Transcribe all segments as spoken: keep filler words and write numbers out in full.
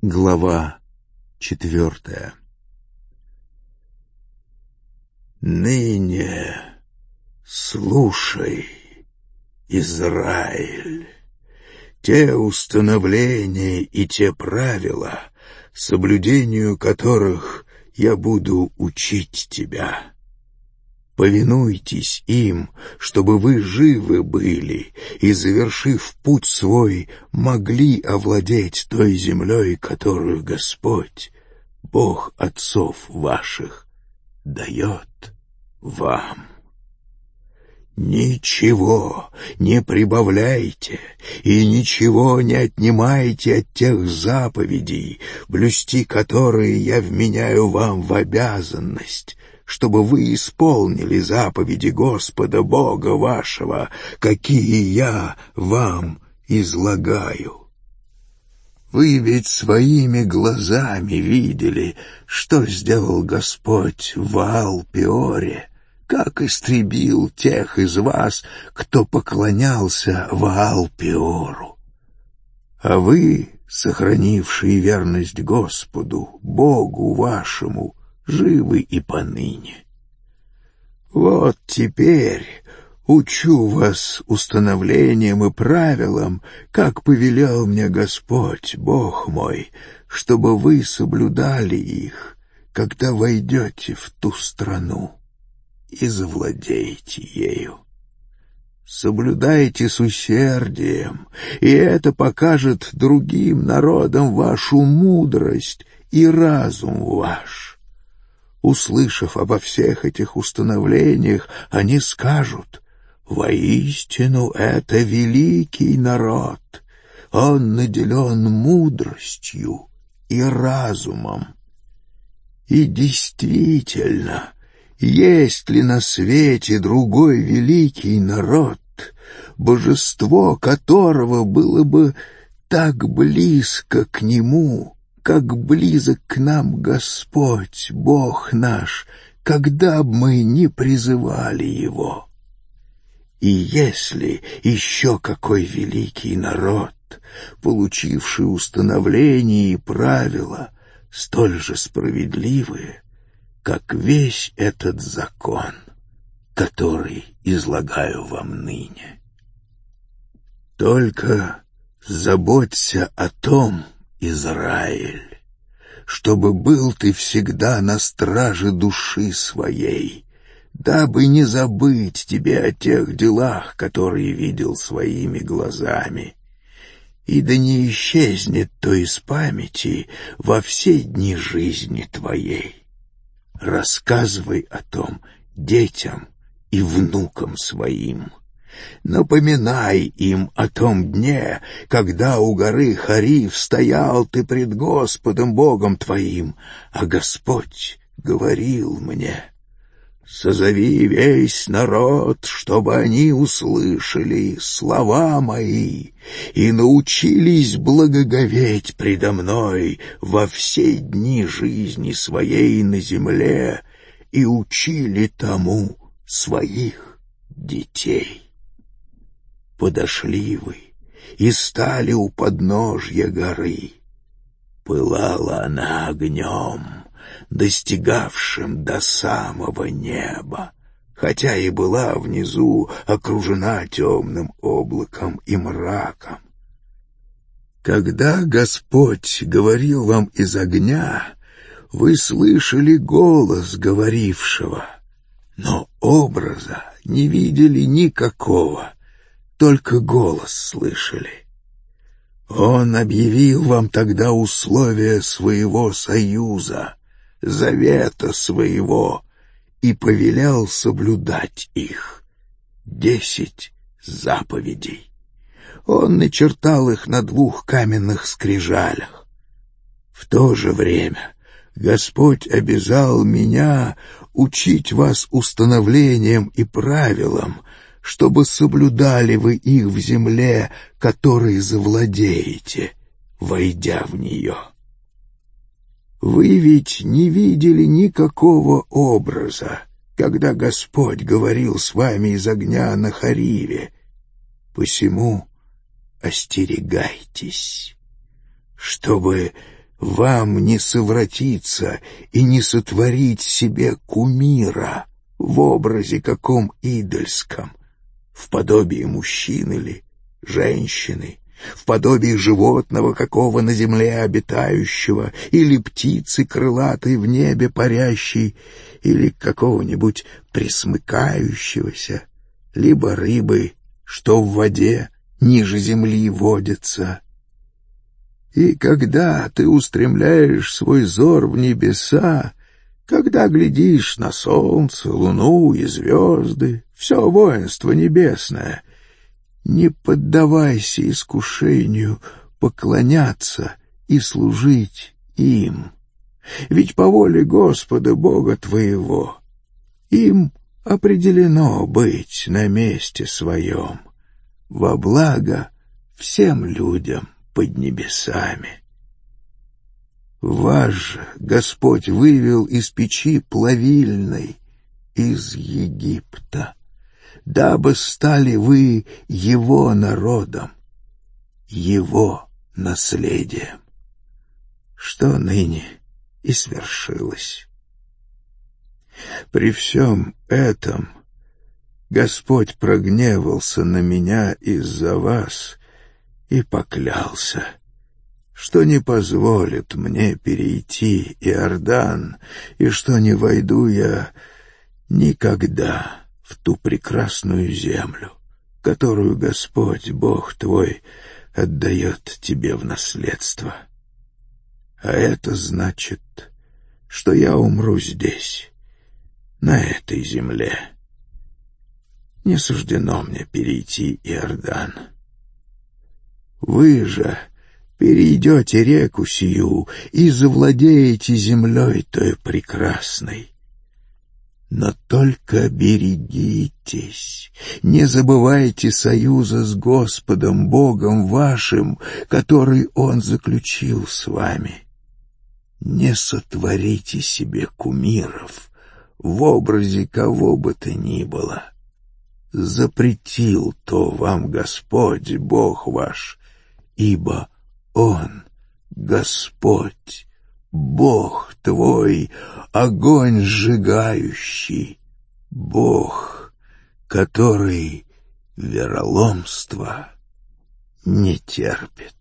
Глава четвертая. Ныне слушай, Израиль, те установления и те правила, соблюдению которых я буду учить тебя. Повинуйтесь им, чтобы вы живы были и, завершив путь свой, могли овладеть той землей, которую Господь, Бог отцов ваших, дает вам. Ничего не прибавляйте и ничего не отнимайте от тех заповедей, блюсти которые я вменяю вам в обязанность, чтобы вы исполнили заповеди Господа Бога вашего, какие я вам излагаю. Вы ведь своими глазами видели, что сделал Господь в Ваал-Пеоре, как истребил тех из вас, кто поклонялся Ваал-Пеору. А вы, сохранившие верность Господу, Богу вашему, живы и поныне. Вот теперь учу вас установлениям и правилам, как повелел мне Господь, Бог мой, чтобы вы соблюдали их, когда войдете в ту страну и завладеете ею. Соблюдайте с усердием, и это покажет другим народам вашу мудрость и разум ваш. Услышав обо всех этих установлениях, они скажут: «Воистину это великий народ, он наделен мудростью и разумом». И действительно, есть ли на свете другой великий народ, божество которого было бы так близко к нему, как близок к нам Господь, Бог наш, когда б мы не призывали Его? И если еще какой великий народ, получивший установления и правила, столь же справедливые, как весь этот закон, который излагаю вам ныне. Только заботься о том, Израиль, чтобы был ты всегда на страже души своей, дабы не забыть тебе о тех делах, которые видел своими глазами, и да не исчезнет то из памяти во все дни жизни твоей. Рассказывай о том детям и внукам своим. Напоминай им о том дне, когда у горы Харив стоял ты пред Господом Богом твоим, а Господь говорил мне: «Созови весь народ, чтобы они услышали слова мои и научились благоговеть предо мной во все дни жизни своей на земле и учили тому своих детей». Подошли вы и стали у подножья горы. Пылала она огнем, достигавшим до самого неба, хотя и была внизу окружена темным облаком и мраком. Когда Господь говорил вам из огня, вы слышали голос говорившего, но образа не видели никакого, только голос слышали. Он объявил вам тогда условия своего союза, завета своего, и повелел соблюдать их. Десять заповедей. Он начертал их на двух каменных скрижалях. В то же время Господь обязал меня учить вас установлениям и правилам, чтобы соблюдали вы их в земле, которой завладеете, войдя в нее. Вы ведь не видели никакого образа, когда Господь говорил с вами из огня на Хариве. Посему остерегайтесь, чтобы вам не совратиться и не сотворить себе кумира в образе каком идольском, в подобии мужчины ли, женщины, в подобии животного какого на земле обитающего, или птицы крылатой в небе парящей, или какого-нибудь пресмыкающегося, либо рыбы, что в воде ниже земли водится. И когда ты устремляешь свой взор в небеса, когда глядишь на солнце, луну и звезды, все воинство небесное, не поддавайся искушению поклоняться и служить им, ведь по воле Господа Бога твоего им определено быть на месте своем, во благо всем людям под небесами. Вас же Господь вывел из печи плавильной, из Египта, дабы стали вы Его народом, Его наследием, что ныне и свершилось. При всем этом Господь прогневался на меня из-за вас и поклялся, что не позволит мне перейти Иордан, и что не войду я никогда в ту прекрасную землю, которую Господь, Бог твой, отдает тебе в наследство. А это значит, что я умру здесь, на этой земле. Не суждено мне перейти Иордан. Вы же перейдете реку сию и завладеете землей той прекрасной. Но только берегитесь, не забывайте союза с Господом Богом вашим, который Он заключил с вами. Не сотворите себе кумиров в образе кого бы то ни было. Запретил то вам Господь Бог ваш, ибо Он, Господь, Бог твой, огонь сжигающий, Бог, который вероломства не терпит.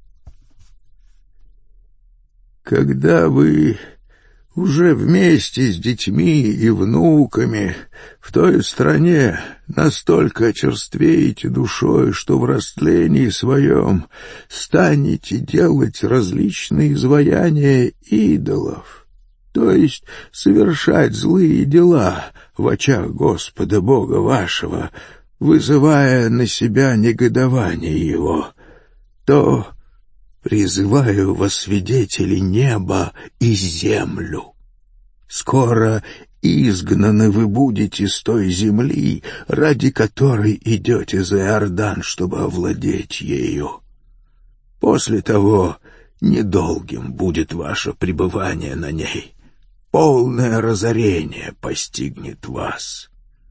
Когда вы уже вместе с детьми и внуками в той стране настолько очерствеете душой, что в растлении своем станете делать различные изваяния идолов, то есть совершать злые дела в очах Господа Бога вашего, вызывая на себя негодование Его, то призываю во свидетели небо и землю. Скоро изгнаны вы будете с той земли, ради которой идете за Иордан, чтобы овладеть ею. После того недолгим будет ваше пребывание на ней. Полное разорение постигнет вас.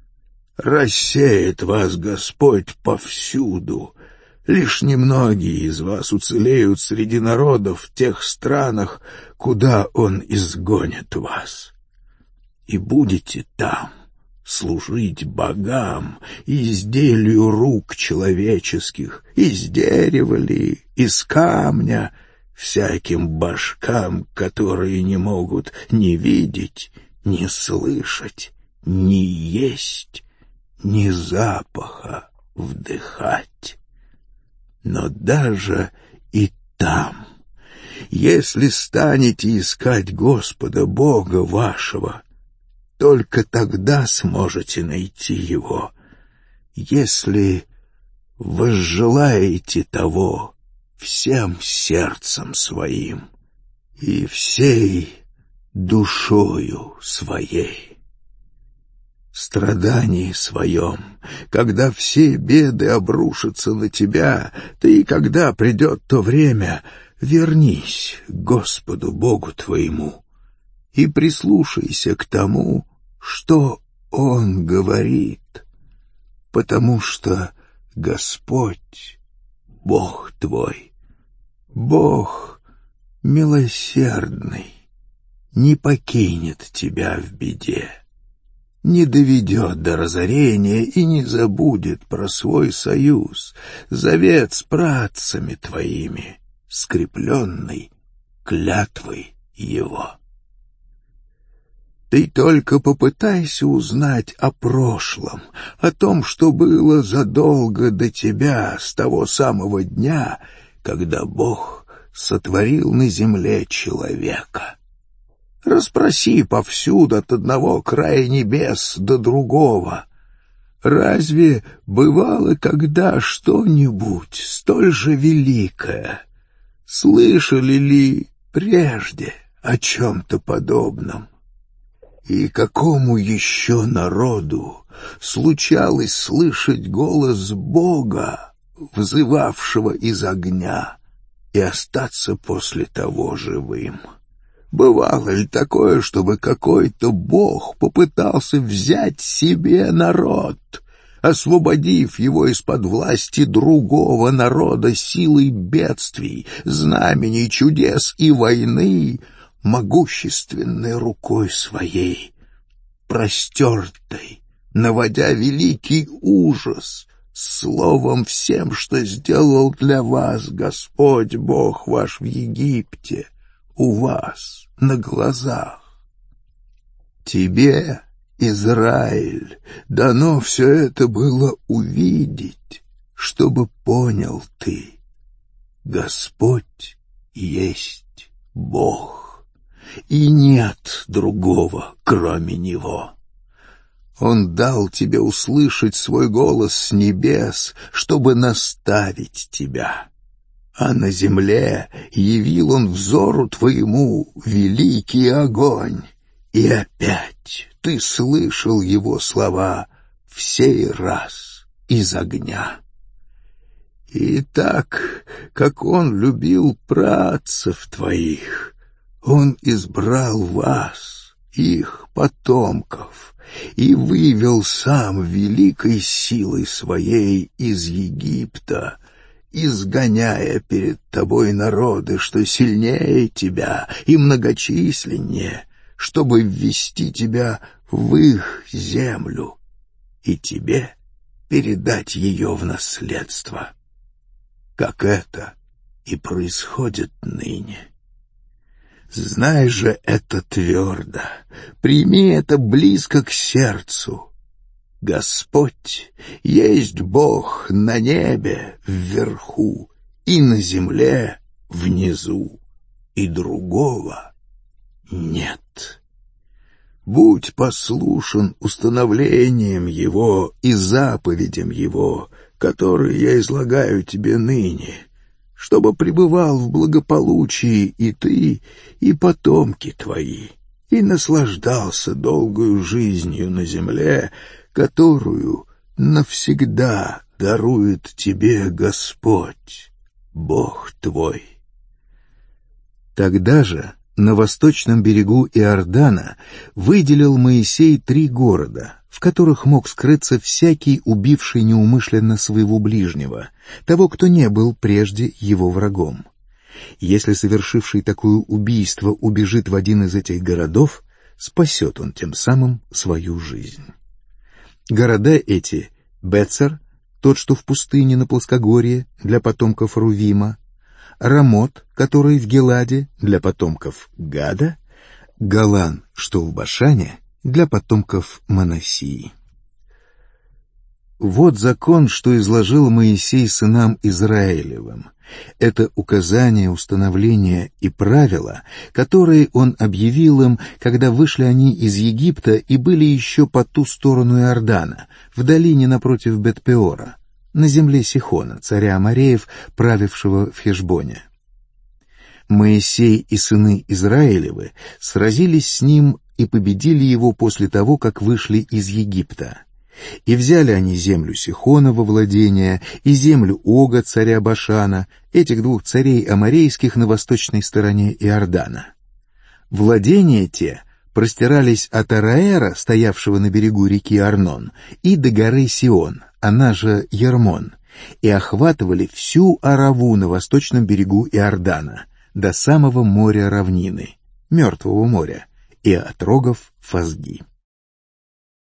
Рассеет вас Господь повсюду. Лишь немногие из вас уцелеют среди народов в тех странах, куда Он изгонит вас. И будете там служить богам, изделию рук человеческих, из дерева ли, из камня, всяким башкам, которые не могут ни видеть, ни слышать, ни есть, ни запаха вдыхать. Но даже и там, если станете искать Господа Бога вашего, только тогда сможете найти Его, если возжелаете того всем сердцем своим и всей душою своей. В страдании своем, когда все беды обрушатся на тебя, ты, когда придет то время, вернись к Господу Богу твоему и прислушайся к тому, что Он говорит, потому что Господь, Бог твой, Бог милосердный, не покинет тебя в беде, не доведет до разорения и не забудет про свой союз, завет с працами твоими, скрепленный клятвой его. Ты только попытайся узнать о прошлом, о том, что было задолго до тебя, с того самого дня, когда Бог сотворил на земле человека. Расспроси повсюду от одного края небес до другого. Разве бывало когда что-нибудь столь же великое? Слышали ли прежде о чем-то подобном? И какому еще народу случалось слышать голос Бога, взывавшего из огня, и остаться после того живым? Бывало ли такое, чтобы какой-то бог попытался взять себе народ, освободив его из-под власти другого народа силой бедствий, знамений, чудес и войны, могущественной рукой своей, простертой, наводя великий ужас, словом всем, что сделал для вас Господь Бог ваш в Египте, у вас на глазах? Тебе, Израиль, дано все это было увидеть, чтобы понял ты: Господь есть Бог, и нет другого, кроме Него. Он дал тебе услышать свой голос с небес, чтобы наставить тебя. А на земле явил Он взору твоему великий огонь, и опять ты слышал Его слова в сей раз из огня. И так, как Он любил працев твоих, Он избрал вас, их потомков, и вывел Сам великой силой Своей из Египта, изгоняя перед тобой народы, что сильнее тебя и многочисленнее, чтобы ввести тебя в их землю и тебе передать ее в наследство. Как это и происходит ныне. Знай же это твердо, прими это близко к сердцу. Господь есть Бог на небе вверху и на земле внизу, и другого нет. Будь послушен установлениям Его и заповедям Его, которые я излагаю тебе ныне, чтобы пребывал в благополучии и ты, и потомки твои, и наслаждался долгою жизнью на земле, которую навсегда дарует тебе Господь, Бог твой. Тогда же на восточном берегу Иордана выделил Моисей три города, в которых мог скрыться всякий, убивший неумышленно своего ближнего, того, кто не был прежде его врагом. Если совершивший такое убийство убежит в один из этих городов, спасет он тем самым свою жизнь. Города эти — Бецер, тот, что в пустыне на плоскогорье, для потомков Рувима, Рамот, который в Гиладе, для потомков Гада, Голан, что в Башане, для потомков Манассии. Вот закон, что изложил Моисей сынам Израилевым. Это указания, установления и правила, которые он объявил им, когда вышли они из Египта и были еще по ту сторону Иордана, в долине напротив Бет-Пеора, на земле Сихона, царя Амореев, правившего в Хешбоне. Моисей и сыны Израилевы сразились с ним и победили его после того, как вышли из Египта. И взяли они землю Сихона во владение и землю Ога, царя Башана, этих двух царей аморейских на восточной стороне Иордана. Владения те простирались от Араэра, стоявшего на берегу реки Арнон, и до горы Сион, она же Ермон, и охватывали всю Араву на восточном берегу Иордана, до самого моря равнины, Мертвого моря, и отрогов Фазги.